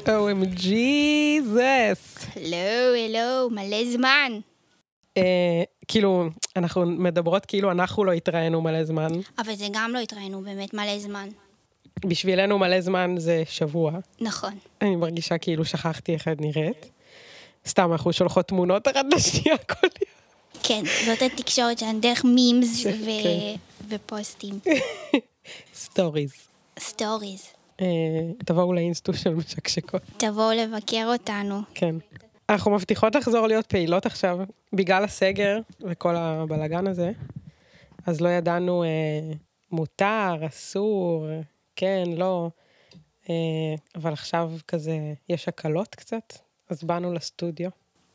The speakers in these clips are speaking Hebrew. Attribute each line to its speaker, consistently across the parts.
Speaker 1: OMG, זס.
Speaker 2: הלו, מלא זמן.
Speaker 1: כאילו, אנחנו מדברות כאילו אנחנו לא התראינו מלא זמן.
Speaker 2: אבל זה גם לא התראינו באמת מלא זמן.
Speaker 1: בשבילנו מלא זמן זה שבוע.
Speaker 2: נכון.
Speaker 1: אני מרגישה כאילו שכחתי איך את נראית. סתם, אנחנו שולחות תמונות אחת לשנייה כל יום.
Speaker 2: כן, זאת התקשורת שלנו דרך מימס ופוסטים.
Speaker 1: סטוריז.
Speaker 2: סטוריז.
Speaker 1: תבואו לאינסטו של משקשקות.
Speaker 2: תבואו לבקר אותנו.
Speaker 1: כן. אנחנו מבטיחות לחזור להיות פעילות עכשיו, בגלל הסגר וכל הבלגן הזה. אז לא ידענו מותר, אסור, כן, לא. אבל עכשיו כזה, יש הקלות קצת, אז באנו לסטודיו.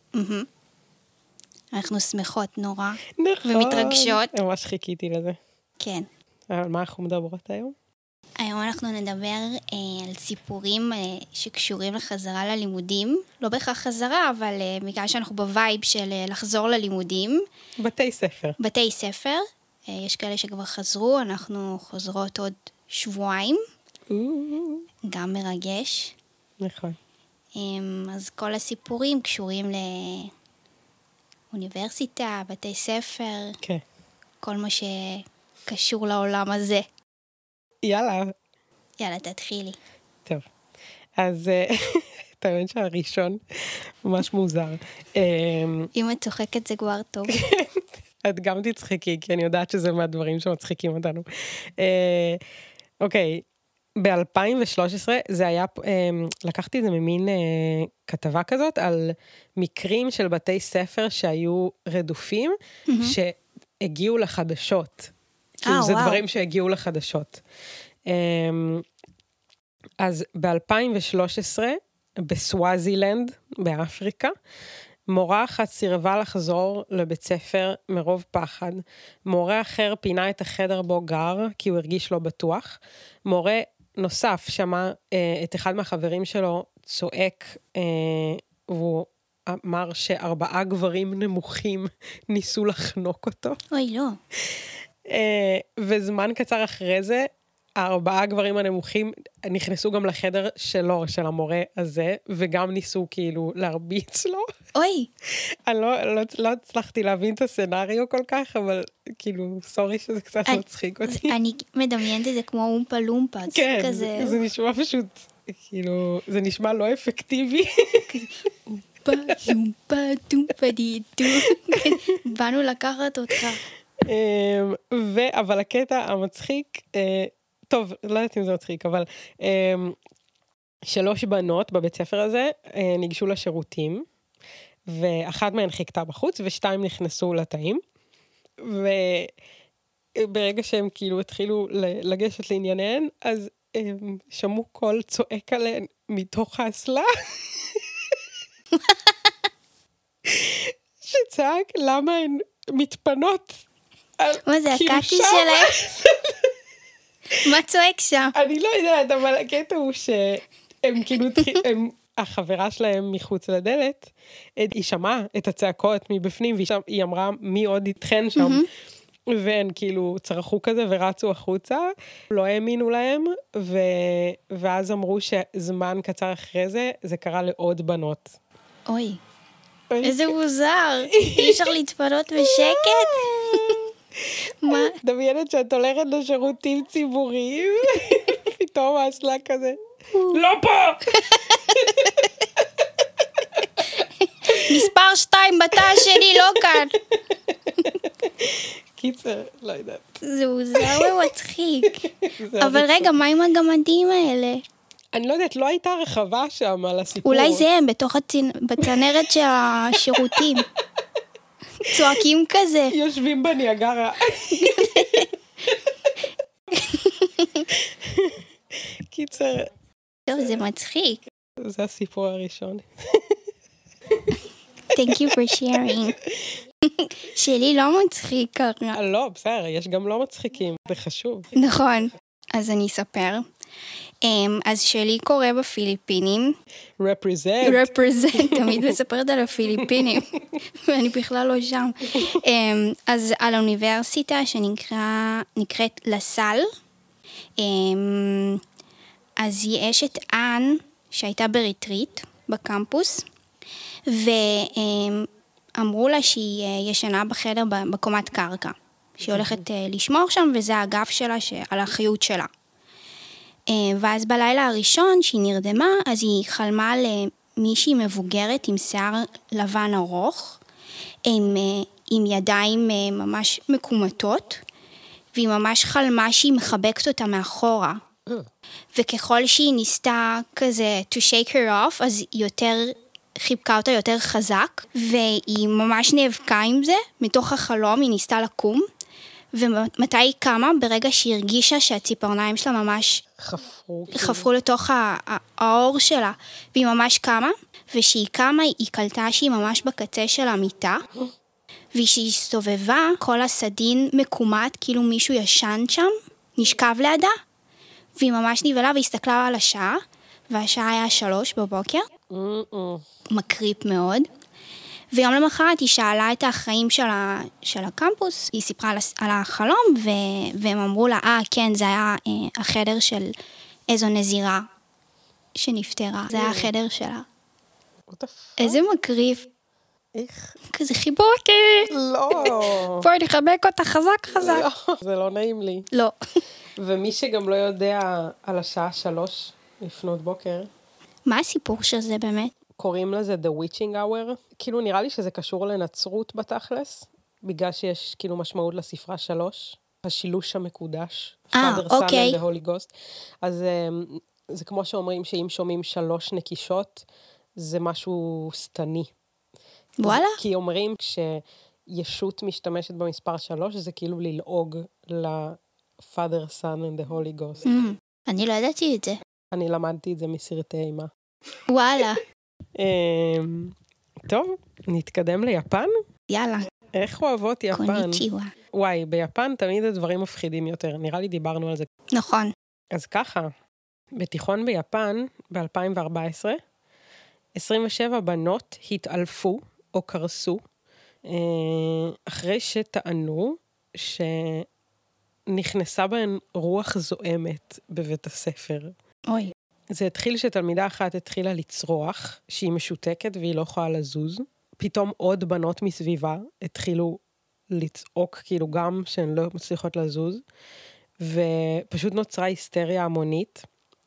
Speaker 2: אנחנו שמחות נורא.
Speaker 1: נכון.
Speaker 2: ומתרגשות.
Speaker 1: ממש חיכיתי לזה.
Speaker 2: כן.
Speaker 1: על מה אנחנו מדברות היום?
Speaker 2: היום אנחנו נדבר על סיפורים שקשורים לחזרה ללימודים. לא בהכרח חזרה, אבל בגלל שאנחנו בווייב של לחזור ללימודים.
Speaker 1: בתי ספר.
Speaker 2: בתי ספר. יש כאלה שכבר חזרו, אנחנו חוזרות עוד שבועיים. גם מרגש.
Speaker 1: נכון.
Speaker 2: אז כל הסיפורים קשורים לאוניברסיטה, בתי ספר.
Speaker 1: כן.
Speaker 2: כל מה שקשור לעולם הזה.
Speaker 1: יאללה.
Speaker 2: יאללה, תתחילי.
Speaker 1: טוב. אז תאמין שהראשון ממש מוזר.
Speaker 2: אם את צוחקת זה כבר טוב.
Speaker 1: את גם תצחקי, כי אני יודעת שזה מהדברים שמצחיקים אותנו. אוקיי, ב-2013 זה היה, לקחתי את זה ממין כתבה כזאת, על מקרים של בתי ספר שהיו רדופים, שהגיעו לחדשות. כאילו זה דברים שהגיעו לחדשות. אז ב-2013, בסוואזילנד, באפריקה, מורה אחת סירבה לחזור לבית ספר מרוב פחד. מורה אחר פינה את החדר בו גר, כי הוא הרגיש לא בטוח. מורה נוסף שמע את אחד מהחברים שלו צועק, והוא אמר ש4 גברים נמוכים ניסו לחנוק אותו.
Speaker 2: אוי, לא.
Speaker 1: וזמן קצר אחרי זה, 4 גברים הנמוכים נכנסו גם לחדר שלו, של המורה הזה, וגם ניסו כאילו להרביץ לו.
Speaker 2: אוי.
Speaker 1: אני לא הצלחתי להבין את הסנריו כל כך, אבל כאילו, סורי שזה קצת מצחיק אותי.
Speaker 2: אני מדמיינת את זה כמו אומפה לומפה.
Speaker 1: כן, זה נשמע פשוט, כאילו, זה נשמע לא אפקטיבי.
Speaker 2: אומפה לומפה דומפה דידו. באנו לקחת אותך.
Speaker 1: אבל הקטע המצחיק, טוב, לא יודעת אם זה מצחיק, אבל 3 בנות בבית ספר הזה ניגשו לשירותים, ואחת מהן חיכתה בחוץ, ו2 נכנסו לתאים, וברגע שהם כאילו התחילו לגשת לענייניהן, אז הם שמעו קול צועק עליהן מתוך האסלה, שצעק למה הן מתפנות.
Speaker 2: מה זה, הקקי שלהם? מה צועק שם?
Speaker 1: אני לא יודעת, אבל הקטע הוא שהם כאילו, החברה שלהם מחוץ לדלת, היא שמעה את הצעקות מבפנים, והיא אמרה מי עוד איתכן שם, והן כאילו צרחו כזה ורצו החוצה, לא האמינו להם, ואז אמרו שזמן קצר אחרי זה, זה קרה לעוד בנות.
Speaker 2: אוי, איזה מוזר, אי אפשר להתפנות בשקט? מה?
Speaker 1: דמיינת שאת הולכת לשירותים ציבוריים, פתאום האסלה כזה, לא פה!
Speaker 2: מספר 2 בתא שלי לא כאן.
Speaker 1: קיצר, לא יודעת.
Speaker 2: זה מוזר ומצחיק. אבל רגע, מה עם הגמדים האלה?
Speaker 1: אני לא יודעת, לא הייתה רחבה שם על הסיפור.
Speaker 2: אולי זה הם, בתוך בצנרת של השירותים. צועקים כזה.
Speaker 1: יושבים בניאגרה. קיצר.
Speaker 2: טוב, זה מצחיק.
Speaker 1: זה הסיפור הראשון.
Speaker 2: Thank you for sharing. שלי לא מצחיק ככה.
Speaker 1: לא, בסדר, יש גם לא מצחיקים, זה חשוב.
Speaker 2: נכון, אז אני אספר. אז שלי קורה בפיליפינים.
Speaker 1: represent,
Speaker 2: תמיד מספרת על הפיליפינים, ואני בכלל לא שם. אז על האוניברסיטה שנקראת לסל, אז יש את אן, שהייתה בריטריט בקמפוס, ואמרו לה שהיא ישנה בחדר בקומת קרקע, שהיא הולכת לשמור שם, וזה האגף שלה על האחריות שלה. ואז בלילה הראשון שהיא נרדמה, אז היא חלמה על מישהי מבוגרת עם שיער לבן ארוך, עם ידיים ממש מקומטות, והיא ממש חלמה שהיא מחבקת אותה מאחורה. וככל שהיא ניסתה כזה to shake her off, אז היא יותר חיבקה אותה יותר חזק, והיא ממש נאבקה עם זה, מתוך החלום היא ניסתה לקום, ומתי היא קמה? ברגע שהיא הרגישה שהציפורניים שלה ממש חפרו לתוך האור שלה, והיא ממש קמה, וכשהיא קמה היא קלטה שהיא ממש בקצה של המיטה, וכשהיא הסתובבה, כל הסדין מקומת, כאילו מישהו ישן שם, נשכב לידה, והיא ממש נבלה והסתכלה על השעה, והשעה היה 3 בבוקר, מקריפ מאוד, ויום למחרת היא שאלה את האחראים של הקמפוס, היא סיפרה על החלום, והם אמרו לה, כן, זה היה החדר של איזו נזירה שנפטרה, זה היה החדר שלה. איזה מקריף.
Speaker 1: איך?
Speaker 2: כזה חיבוקי.
Speaker 1: לא.
Speaker 2: בואי נחבק אותה חזק.
Speaker 1: לא, זה לא נעים לי.
Speaker 2: לא.
Speaker 1: ומי שגם לא יודע על השעה 3 לפנות בוקר.
Speaker 2: מה הסיפור של זה באמת?
Speaker 1: קוראים לזה The Witching Hour. כאילו נראה לי שזה קשור לנצרות בתכלס, בגלל שיש כאילו משמעות לספרה 3, השילוש המקודש. Father,
Speaker 2: אוקיי.
Speaker 1: Son and the Holy Ghost. אז זה כמו שאומרים שאם שומעים 3 נקישות, זה משהו סתני.
Speaker 2: וואלה?
Speaker 1: כי אומרים כשישות משתמשת במספר 3, זה כאילו ללעוג ל-Father, Son and the Holy Ghost.
Speaker 2: אני לא ידעתי את זה.
Speaker 1: אני למדתי את זה מסרטי אימה.
Speaker 2: וואלה.
Speaker 1: טוב, נתקדם ליפן?
Speaker 2: יאללה.
Speaker 1: איך אוהבות יפן?
Speaker 2: קוניצ'יווה.
Speaker 1: וואי, ביפן תמיד הדברים מפחידים יותר. נראה לי דיברנו על זה.
Speaker 2: נכון.
Speaker 1: אז ככה, בתיכון ביפן, ב-2014, 27 בנות התעלפו או קרסו, אחרי שטענו שנכנסה בהן רוח זועמת בבית הספר.
Speaker 2: אוי.
Speaker 1: זה התחיל שתלמידה אחת התחילה לצרוח, שהיא משותקת והיא לא יכולה לזוז. פתאום עוד בנות מסביבה התחילו לצעוק, כאילו גם שהן לא מצליחות לזוז, ופשוט נוצרה היסטריה המונית,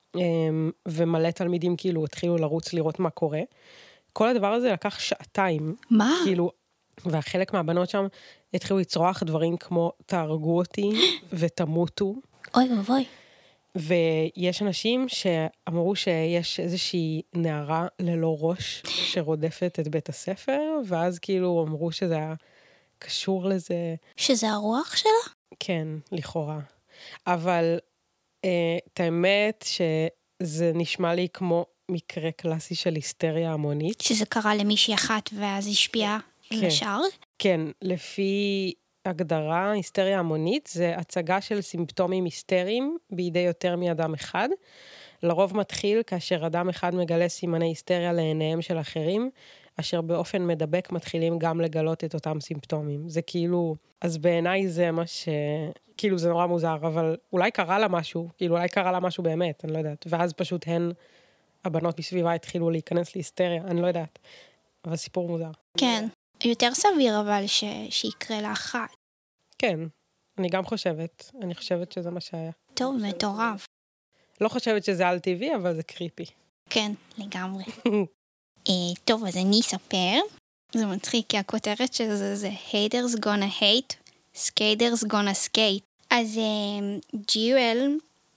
Speaker 1: ומלא תלמידים כאילו התחילו לרוץ לראות מה קורה. כל הדבר הזה לקח 2 שעתיים.
Speaker 2: מה?
Speaker 1: כאילו, והחלק מהבנות שם התחילו לצרוח דברים כמו תהרגו אותי ותמותו.
Speaker 2: אוי ובוי.
Speaker 1: ויש אנשים שאמרו שיש איזושהי נערה ללא ראש שרודפת את בית הספר, ואז כאילו אמרו שזה היה קשור לזה.
Speaker 2: שזה הרוח שלה?
Speaker 1: כן, לכאורה. אבל את האמת שזה נשמע לי כמו מקרה קלאסי של היסטריה המונית.
Speaker 2: שזה קרה למישהי אחת ואז השפיעה על השאר?
Speaker 1: כן, לפי הגדרה, היסטריה המונית זה הצגה של סימפטומים היסטריים בידי יותר מאדם אחד. לרוב מתחיל כאשר אדם אחד מגלה סימני היסטריה לעיניהם של אחרים, אשר באופן מדבק מתחילים גם לגלות את אותם סימפטומים. זה כאילו, אז בעיניי זה מה כאילו זה נורא מוזר, אבל אולי קרה לה משהו, כאילו אולי קרה לה משהו באמת, אני לא יודעת. ואז פשוט הבנות מסביבה התחילו להיכנס להיסטריה, אני לא יודעת. אבל סיפור מוזר.
Speaker 2: כן, יותר סביר אבל שיקרה לאחת.
Speaker 1: כן, אני גם חושבת. אני חושבת שזה מה שהיה.
Speaker 2: טוב, מטורף.
Speaker 1: לא חושבת שזה על טבעי, אבל זה קריפי.
Speaker 2: כן, לגמרי. טוב, אז אני אספר. זה מצחיק, כי הכותרת של זה haters gonna hate, skaters gonna skate. אז ג'יואל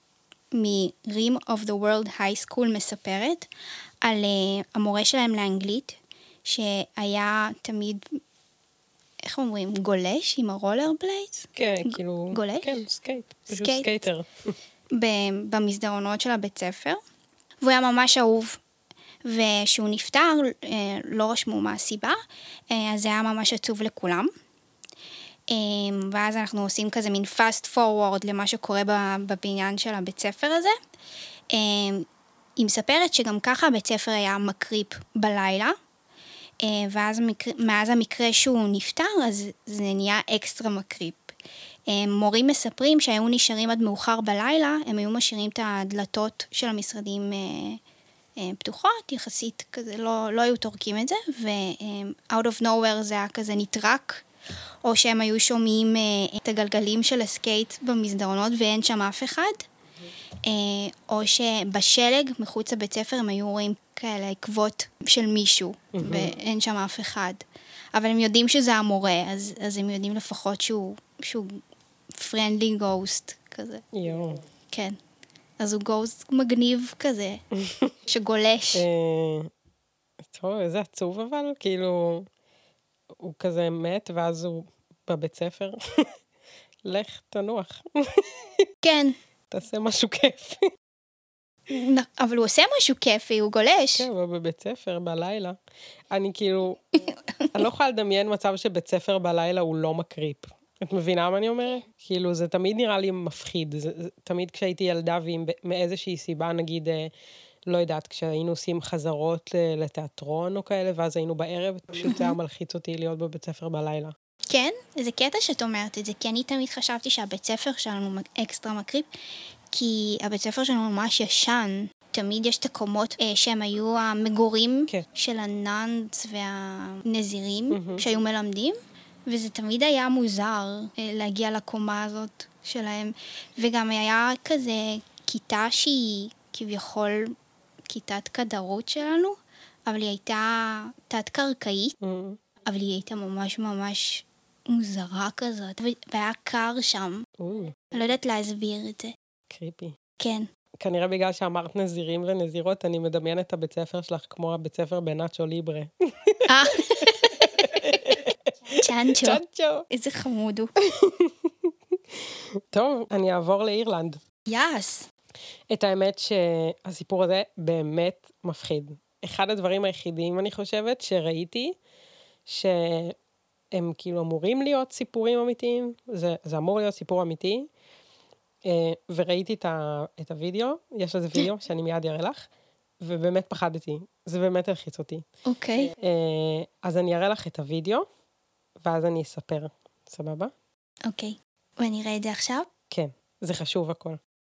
Speaker 2: מ-Rim of the World High School מספרת על המורה שלהם לאנגלית, שהיה תמיד, איך אומרים, גולש עם הרולר בליידס?
Speaker 1: כן, כאילו...
Speaker 2: גולש?
Speaker 1: כן, סקייט. פשוט סקייטר.
Speaker 2: במסדרונות של הבית ספר. והוא היה ממש אהוב. ושהוא נפטר, לא רשמו מה הסיבה, אז זה היה ממש עצוב לכולם. ואז אנחנו עושים כזה מין fast forward למה שקורה בבניין של הבית ספר הזה. היא מספרת שגם ככה הבית ספר היה מקריפ בלילה, ואז מאז המקרה שהוא נפטר, אז זה נהיה אקסטרה מקריפ. מורים מספרים שהיו נשארים עד מאוחר בלילה, הם היו משאירים את הדלתות של המשרדים פתוחות, יחסית כזה, לא היו תורקים את זה, ו-out of nowhere זה היה כזה נטרק, או שהם היו שומעים את הגלגלים של הסקייט במסדרונות ואין שם אף אחד, או שבשלג מחוץ לבית ספר הם היו רואים כאלה עקבות של מישהו, ואין שם אף אחד. אבל הם יודעים שזה המורה, אז הם יודעים לפחות שהוא friendly ghost כזה.
Speaker 1: יואו.
Speaker 2: כן. אז הוא גוסט מגניב כזה, שגולש.
Speaker 1: טוב, איזה עצוב אבל, כאילו, הוא כזה מת, ואז הוא בבית ספר. לך, תנוח.
Speaker 2: כן.
Speaker 1: תעשה משהו כיפי.
Speaker 2: אבל הוא עושה משהו כיפי, הוא גולש.
Speaker 1: כן, הוא בבית ספר בלילה. אני כאילו, אני לא יכולה לדמיין מצב שבית ספר בלילה הוא לא מקריפ. את מבינה מה אני אומרת? כאילו, זה תמיד נראה לי מפחיד. תמיד כשהייתי ילדה, ואם מאיזושהי סיבה, נגיד, לא יודעת, כשהיינו עושים חזרות לתיאטרון או כאלה, ואז היינו בערב, פשוט היה מלחיץ אותי להיות בבית ספר בלילה.
Speaker 2: כן, זה קטע שאת אומרת את זה, כי אני תמיד חשבתי שהבית ספר שלנו אקסטרה מקריפ, כי הבית ספר שלנו ממש ישן. תמיד יש את הקומות שהם היו המגורים של הנאנץ והנזירים שהיו מלמדים, וזה תמיד היה מוזר להגיע לקומה הזאת שלהם. וגם היה כזה כיתה שהיא כביכול כיתת כדרות שלנו, אבל היא הייתה תת-קרקעית, אבל היא הייתה ממש ממש מוזרה כזאת, והיה קר שם. אני לא יודעת להסביר את זה.
Speaker 1: קריפי.
Speaker 2: כן.
Speaker 1: כנראה בגלל שאמרת נזירים ונזירות, אני מדמיין את הבית ספר שלך כמו הבית ספר בנאצ'ו ליברה.
Speaker 2: צ'אנצ'ו.
Speaker 1: צ'אנצ'ו.
Speaker 2: איזה חמוד הוא.
Speaker 1: טוב, אני אעבור לאירלנד.
Speaker 2: יס.
Speaker 1: את האמת שהסיפור הזה באמת מפחיד. אחד הדברים היחידים, אני חושבת, שראיתי, שהם כאילו אמורים להיות סיפורים אמיתיים, זה אמור להיות סיפור אמיתי, וראיתי את הוידאו, יש לזה וידאו שאני מיד אראה לך, ובאמת פחדתי, זה באמת הלחיץ אותי.
Speaker 2: אוקיי.
Speaker 1: אז אני אראה לך את הוידאו, ואז אני אספר, סבבה?
Speaker 2: אוקיי. ואני אראה את זה עכשיו?
Speaker 1: כן, זה חשוב הכל.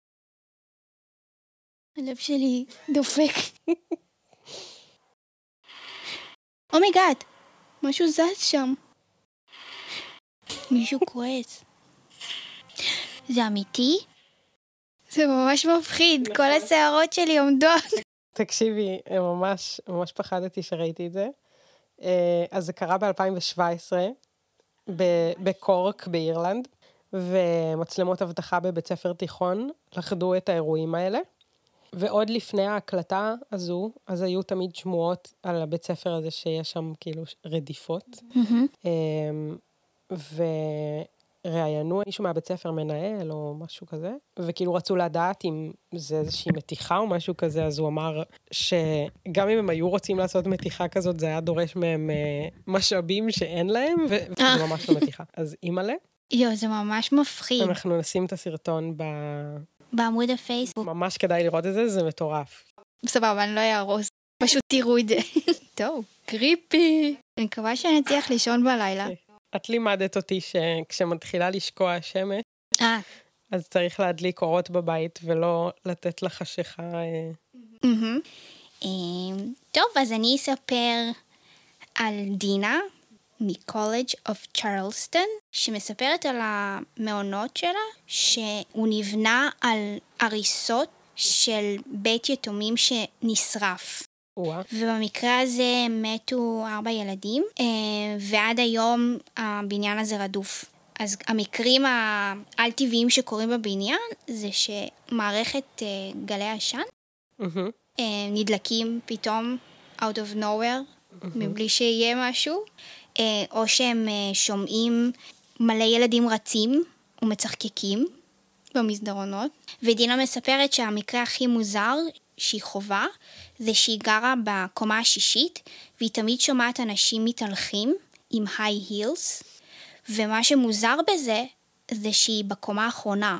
Speaker 2: הלב שלי דופק. אומייגאד, משהו זז שם. מישהו כועס. זה אמיתי? זה ממש מפחיד, כל השערות שלי עומדות.
Speaker 1: תקשיבי, ממש פחדתי שראיתי את זה. אז זה קרה ב-2017, בקורק באירלנד, ומצלמות אבטחה בבית ספר תיכון לחדו את האירועים האלה. ועוד לפני ההקלטה הזו, אז היו תמיד שמועות על הבית ספר הזה שיש שם כאילו רדיפות. וראיינו מישהו מהבית ספר מנהל או משהו כזה, וכאילו רצו לדעת אם זה איזושהי מתיחה או משהו כזה, אז הוא אמר שגם אם הם היו רוצים לעשות מתיחה כזאת, זה היה דורש מהם משאבים שאין להם, וזה ממש לא מתיחה. אז אימאלה.
Speaker 2: זה ממש מפחיד.
Speaker 1: אנחנו נשים את הסרטון
Speaker 2: בעמוד הפייסבוק.
Speaker 1: ממש כדאי לראות את זה, זה מטורף.
Speaker 2: סבבה, אני לא אהרוס. פשוט תראו את זה. טוב, קריפי. אני מקווה שאני אצליח לישון בלילה.
Speaker 1: את לימדת אותי שכשמתחילה לשקוע השמש, אז צריך להדליק אורות בבית, ולא לתת לחשיכה.
Speaker 2: טוב, אז אני אספר על דינה, מקולג' אוף צ'רלסטון, שמספרת על המעונות שלה, שהוא נבנה על הריסות של בית יתומים שנשרף. ובמקרה הזה מתו 4 ילדים, ועד היום הבניין הזה רדוף. אז המקרים העל-טבעיים שקורים בבניין, זה שמערכת גלי עשן, נדלקים פתאום out of nowhere, מבלי שיהיה משהו, או שהם שומעים מלא ילדים רצים ומצחקקים במסדרונות. ודינה מספרת שהמקרה הכי מוזר שהיא חובה, זה שהיא גרה בקומה השישית, והיא תמיד שומעת אנשים מתהלכים עם היי הילס, ומה שמוזר בזה, זה שהיא בקומה האחרונה.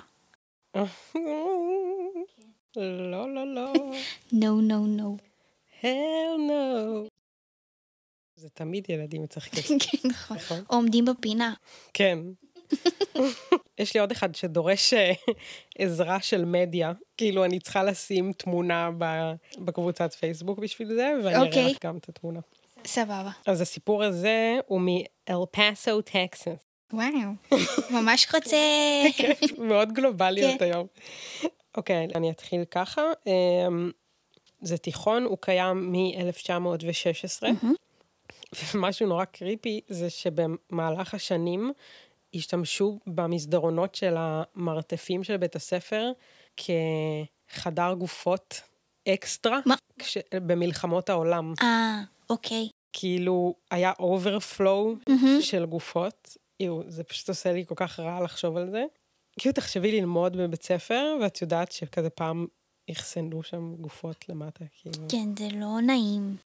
Speaker 1: לא, לא, לא.
Speaker 2: No, no, no.
Speaker 1: hell no. זה תמיד ילדים מצחקים.
Speaker 2: כן, נכון. עומדים בפינה.
Speaker 1: כן. יש לי עוד אחד שדורש עזרה של מדיה, כאילו אני צריכה לשים תמונה בקבוצת פייסבוק בשביל זה, ואני אראה לך גם את התמונה.
Speaker 2: סבבה.
Speaker 1: אז הסיפור הזה הוא מאל פאסו, טקסס.
Speaker 2: וואו, ממש חוצה.
Speaker 1: מאוד גלובליות היום. אוקיי, אני אתחיל ככה. זה תיכון, הוא קיים מ-1916, ומשהו נורא קריפי זה שבמהלך השנים השתמשו במסדרונות של המרתפים של בית הספר כחדר גופות אקסטרה במלחמות העולם.
Speaker 2: אוקיי.
Speaker 1: כאילו היה אוברפלואו של גופות. זה פשוט עושה לי כל כך רע לחשוב על זה. כאילו תחשבי ללמוד בבית ספר, ואת יודעת שכזה פעם יחסנו שם גופות למטה.
Speaker 2: כן, זה לא נעים.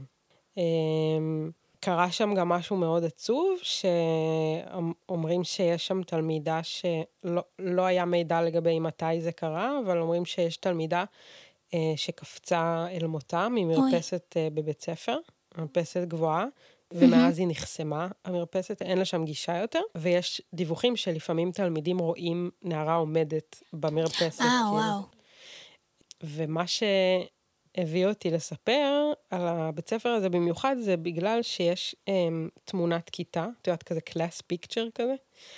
Speaker 1: קרה שם גם משהו מאוד עצוב, שאומרים שיש שם תלמידה שלא היה מידע לגבי מתי זה קרה, אבל אומרים שיש תלמידה שקפצה אל מותה ממרפסת בבית ספר, מרפסת גבוהה, ומאז היא נחסמה, המרפסת, אין לה שם גישה יותר, ויש דיווחים שלפעמים תלמידים רואים נערה עומדת במרפסת.
Speaker 2: וואו.
Speaker 1: ומה שהביא אותי לספר על הבית ספר הזה במיוחד, זה בגלל שיש תמונת כיתה, את יודעת, כזה קלאס פיקצ'ר כזה,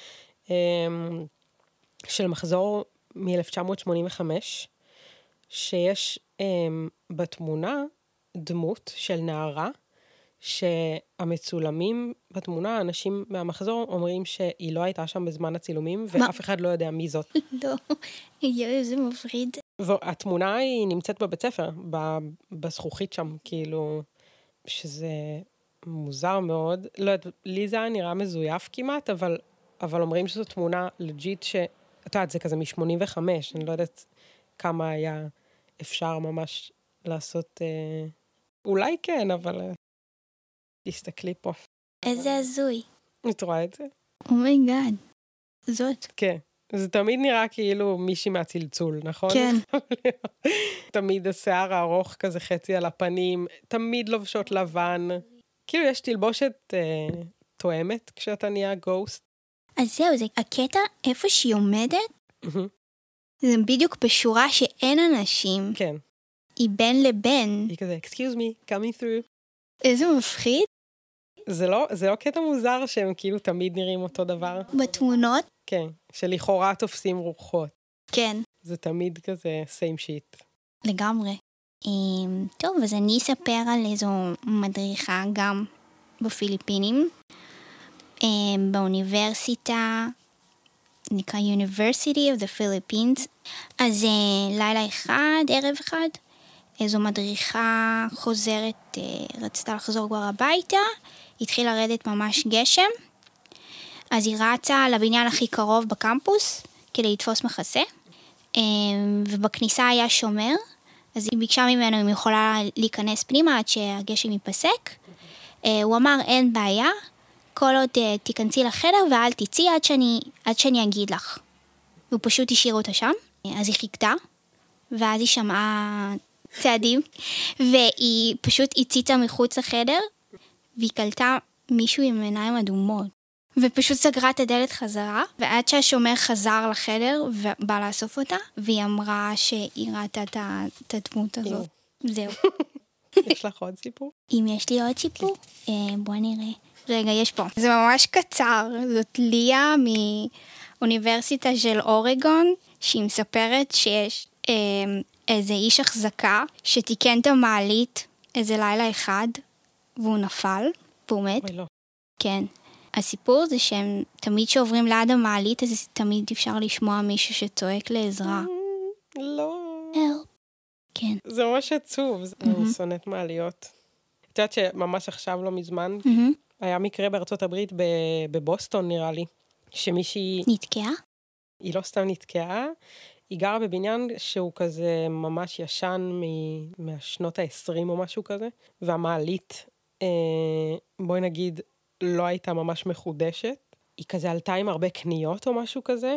Speaker 1: של מחזור מ-1985, שיש בתמונה דמות של נערה, שהמצולמים בתמונה, האנשים מהמחזור אומרים שהיא לא הייתה שם בזמן הצילומים, ואף אחד לא יודע מי זאת.
Speaker 2: לא, זה מפחיד.
Speaker 1: והתמונה היא נמצאת בבית ספר, בזכוכית שם, כאילו, שזה מוזר מאוד. לא יודעת, לי זה נראה מזויף כמעט, אבל אומרים שזו תמונה לג'יט אתה יודעת, זה כזה מ-85, אני לא יודעת כמה היה אפשר ממש לעשות, אולי כן, אבל תסתכלי פה.
Speaker 2: איזה הזוי.
Speaker 1: את רואה את זה?
Speaker 2: אומייגאד, זאת.
Speaker 1: כן, זה תמיד נראה כאילו מישהי מהצלצול, נכון?
Speaker 2: כן.
Speaker 1: תמיד השיער הארוך כזה חצי על הפנים, תמיד לובשות לבן. כאילו יש תלבושת תואמת כשאתה נהיה גוסט.
Speaker 2: אז זהו, זה הקטע איפה שהיא עומדת, זה בדיוק בשורה שאין אנשים.
Speaker 1: כן.
Speaker 2: היא בין לבין.
Speaker 1: היא כזה, excuse me, coming through.
Speaker 2: איזה מפחיד.
Speaker 1: זה לא קטע מוזר שהם כאילו תמיד נראים אותו דבר?
Speaker 2: בתמונות?
Speaker 1: כן, שלכאורה תופסים רוחות.
Speaker 2: כן.
Speaker 1: זה תמיד כזה same shit.
Speaker 2: לגמרי. טוב, אז אני אספר על איזו מדריכה גם בפיליפינים. באוניברסיטה, נקרא University of the Philippines. אז לילה אחד, ערב אחד, איזו מדריכה חוזרת, רצתה לחזור כבר הביתה, התחיל לרדת ממש גשם, אז היא רצה לבניין הכי קרוב בקמפוס, כדי לתפוס מחסה, ובכניסה היה שומר, אז היא ביקשה ממנו אם היא יכולה להיכנס פנימה עד שהגשם ייפסק. הוא אמר, אין בעיה, כל עוד תיכנסי לחדר ואל תצאי עד שאני אגיד לך. והוא פשוט השאיר אותה שם, אז היא חיכתה, ואז היא שמעה צעדים, והיא פשוט הציצה מחוץ לחדר, והיא קלטה מישהו עם עיניים אדומות, ופשוט סגרה את הדלת חזרה, ועד שהשומר חזר לחדר ובא לאסוף אותה, והיא אמרה שהיא ראתה את הדמות הזאת. זהו.
Speaker 1: יש לך עוד סיפור?
Speaker 2: אם יש לי עוד סיפור, בוא נראה. רגע, יש פה. זה ממש קצר. זאת ליה מאוניברסיטה של אורגון, שהיא מספרת שיש איזה איש החזקה שתיקן את המעלית איזה לילה אחד, והוא נפל, והוא מת.
Speaker 1: אוי, לא.
Speaker 2: כן. הסיפור זה שהם תמיד שעוברים ליד המעלית, אז תמיד אפשר לשמוע מישהו שצועק לעזרה.
Speaker 1: לא.
Speaker 2: כן.
Speaker 1: זה ממש עצוב. אני שונאת מעליות. את יודעת שממש עכשיו לא מזמן, היה מקרה בארצות הברית בבוסטון נראה לי, שמישהי...
Speaker 2: נתקעה?
Speaker 1: היא לא סתם נתקעה, היא גרה בבניין שהוא כזה ממש ישן מהשנות ה-20 או משהו כזה, והמעלית, בואי נגיד, לא הייתה ממש מחודשת. היא כזה עלתה עם הרבה קניות או משהו כזה,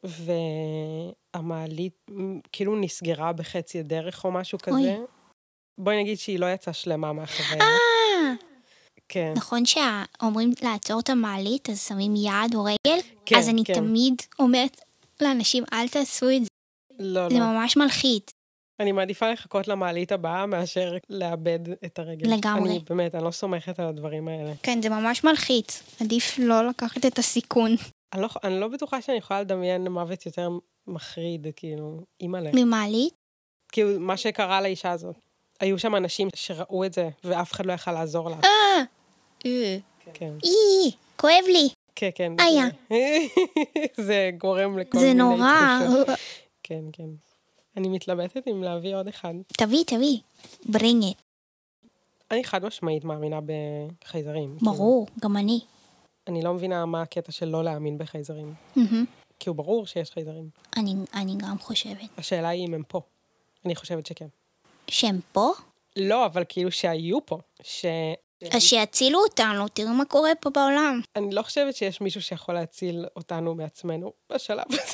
Speaker 1: והמעלית כאילו נסגרה בחצי הדרך או משהו כזה. בואי נגיד שהיא לא יצאה שלמה מהחוויה. כן.
Speaker 2: נכון שאומרים לעצור את המעלית, אז שמים יד או רגל?
Speaker 1: כן,
Speaker 2: אז אני
Speaker 1: כן.
Speaker 2: תמיד אומרת לאנשים, אל תעשו את זה.
Speaker 1: לא,
Speaker 2: זה
Speaker 1: לא.
Speaker 2: ממש מלחיץ.
Speaker 1: אני מעדיפה לחכות למעלית הבאה מאשר לאבד את הרגל.
Speaker 2: לגמרי.
Speaker 1: אני באמת, אני לא סומכת על הדברים האלה.
Speaker 2: כן, זה ממש מלחיץ. עדיף לא לקחת את הסיכון.
Speaker 1: אני לא בטוחה שאני יכולה לדמיין מוות יותר מחריד, כאילו, אימא'לה.
Speaker 2: ממעלית?
Speaker 1: כאילו, מה שקרה לאישה הזאת. היו שם אנשים שראו את זה, ואף אחד לא יכל לעזור לה. כן.
Speaker 2: כואב לי.
Speaker 1: כן, כן.
Speaker 2: היה.
Speaker 1: זה גורם לכל
Speaker 2: זה
Speaker 1: מיני
Speaker 2: נורא.
Speaker 1: תחושות. כן, כן. אני מתלבטת אם להביא עוד אחד.
Speaker 2: תביא. bring it.
Speaker 1: אני חד משמעית מאמינה בחייזרים.
Speaker 2: ברור, גם אני.
Speaker 1: אני לא מבינה מה הקטע של לא להאמין בחייזרים. כי הוא ברור שיש חייזרים.
Speaker 2: אני גם חושבת.
Speaker 1: השאלה היא אם הם פה. אני חושבת שכן.
Speaker 2: שהם פה?
Speaker 1: לא, אבל כאילו שהיו פה.
Speaker 2: אז שיצילו אותנו, תראו מה קורה פה בעולם.
Speaker 1: אני לא חושבת שיש מישהו שיכול להציל אותנו מעצמנו בשלב הזה.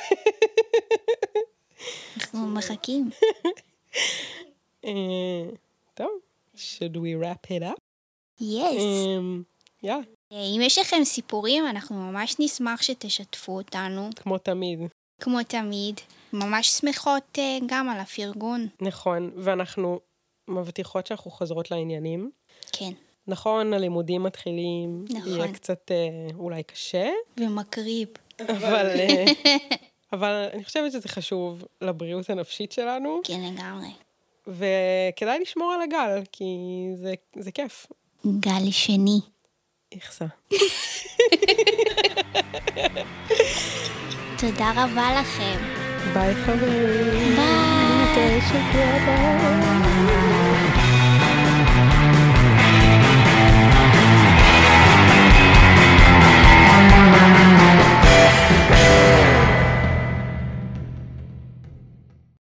Speaker 2: אנחנו מחכים.
Speaker 1: טוב, should we wrap it up?
Speaker 2: Yes.
Speaker 1: Yeah,
Speaker 2: אם יש לכם סיפורים, אנחנו ממש נשמח שתשתפו אותנו.
Speaker 1: כמו תמיד.
Speaker 2: כמו תמיד. ממש שמחות גם על הפרגון.
Speaker 1: נכון, ואנחנו מבטיחות שאנחנו חוזרות לעניינים.
Speaker 2: כן.
Speaker 1: נכון, הלימודים מתחילים,
Speaker 2: נכון.
Speaker 1: יהיה קצת אולי קשה,
Speaker 2: ומקריב.
Speaker 1: אבל אני חושבת שזה חשוב לבריאות הנפשית שלנו,
Speaker 2: כן, לגמרי.
Speaker 1: וכדאי לשמור על הגל, כי זה כיף.
Speaker 2: גל שני.
Speaker 1: יחסה.
Speaker 2: תודה רבה לכם.
Speaker 1: ביי חברים.
Speaker 2: ביי.
Speaker 1: נתראה שבוע הבא.